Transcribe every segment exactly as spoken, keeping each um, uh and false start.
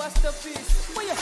masterpiece. Oh, yeah.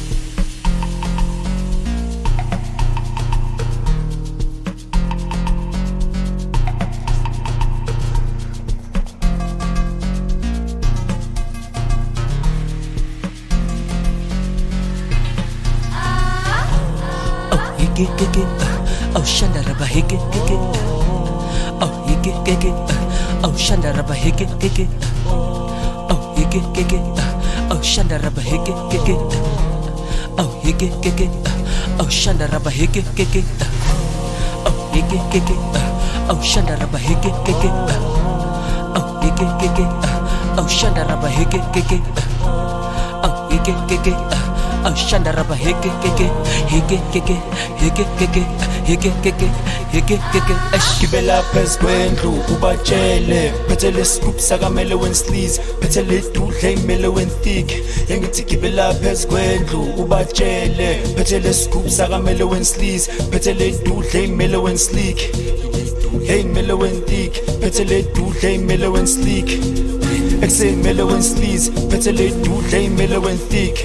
Higgy giggy, oh Shandaraba higgy giggy, oh higgy giggy, oh Shandaraba higgy giggy, oh higgy giggy, oh Shandaraba higgy giggy, oh higgy giggy, oh Shandaraba higgy giggy, oh higgy giggy, oh Shandaraba higgy giggy, oh higgy giggy, oh Shandaraba higgy giggy, oh higgy giggy. Oh Shandaraba higgy giggy, higgy giggy, higgy giggy, higgy giggy, higgy giggy. Gibela phezu kwendlu ubatshele phethele scoop sakamele wensleaze phethele dudle imele wenthick engithi gibela phezu kwendlu ubatshele phethele scoop sakamele wensleaze phethele dudle imele wensleek hey imele wenthick phethele dudle imele wensleek exe imele wensleaze phethele dudle imele wenthick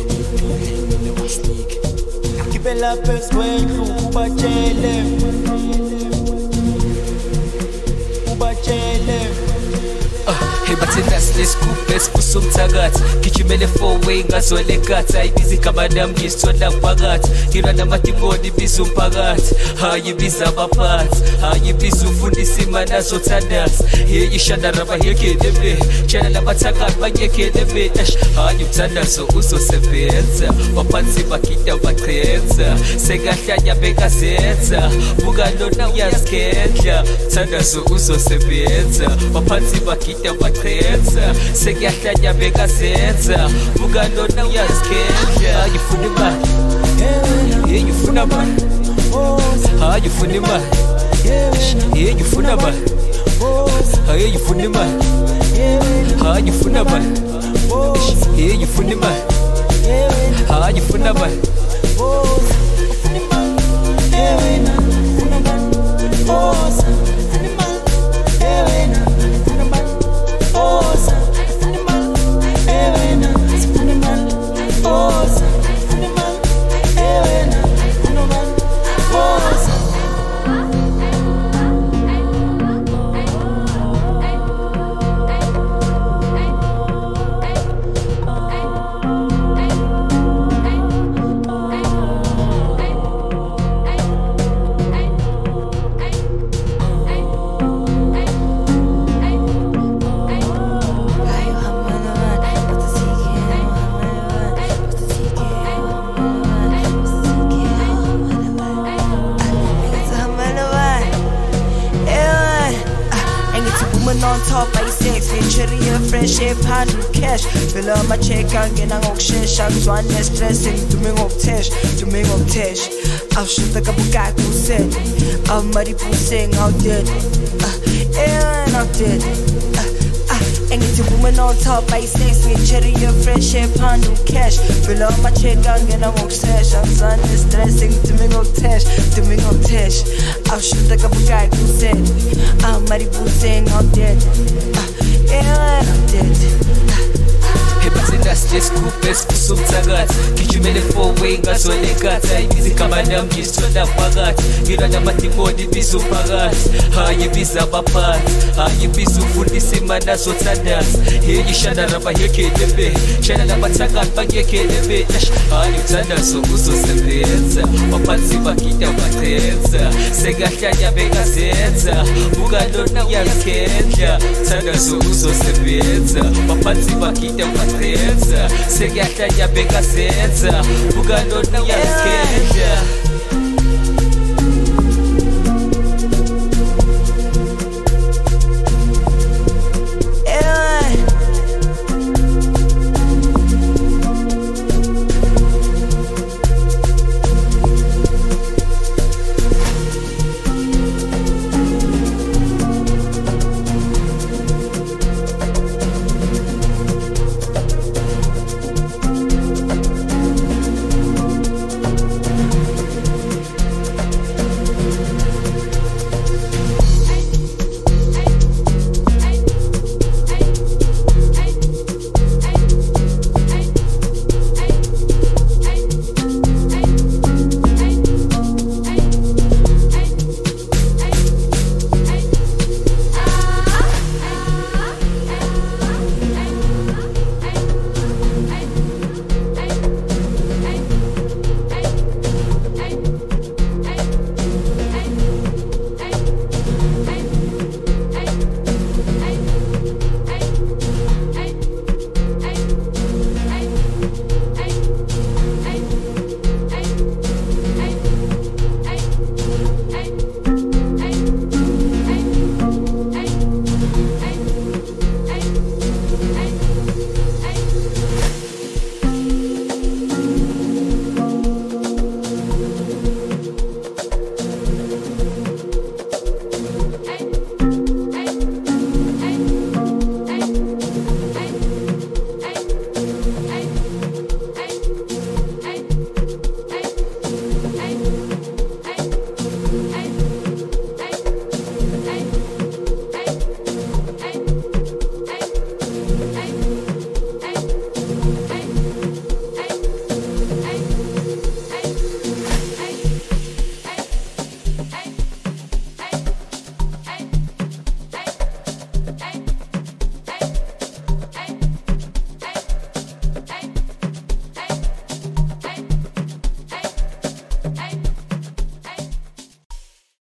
Gibela phezu kwendlu ubatshele Hey bathi that's scoop esifusa umthakathi gijimele four way ngazole gathi ayibizi kamadam ngisithola phakathi ngilwa namadimoni biza umphakathi hayibiza abaphathi hayibiza ufundisa imali azothandaza hey ishandaraba yekelebe tshela labathakathi banyekelebe hayi umthandazo uzosebenza waphansi bagida bachenza sekahlanya bekazenza buka lona uyazikhendla umthandazo uzosebenza waphansi bagida bachenza sekuyahlanya bekazenza buka lona uyazikhendla ayifuna imali hey ufuna imali hayi ufuna imali hey ufuna imali hayi ufuna imali hayi ufuna imali hey ufuna imali hayi ufuna imali On top I sex cherry fresh hand cash fill up my check angena ngokushesha kuzwane stressing dume ngokutash dume ngokutash awushuta kabuka kuset amari pusing out dead eh not dead Engithi woman on top I sex cherry fresh hand cash fill up my check angena ngokushesha kuzwane stressing dume ngokutash dume ngokutash awushuta kabuka kuset amari pusing out dead yeah I'm dead Hey bathi that's just scoop esifusa umthakathi gijimele four way ngazole gathi ayibizi kamadam ngisithola phakathi ngilwa namadimoni biza umphakathi hayibiza abaphathi hayibiza ufundisa imali azothandaza hey ishandaraba yekelebe tshela labathakathi banyekelebe hayi umthandazo uzosebenza waphansi bagida bachenza sekahlanya bekazenza buka lona uyazikhendla umthandazo uzosebenza waphansi bagida bachenza sekuyahlanya bekazenza buka lona uyazikhendla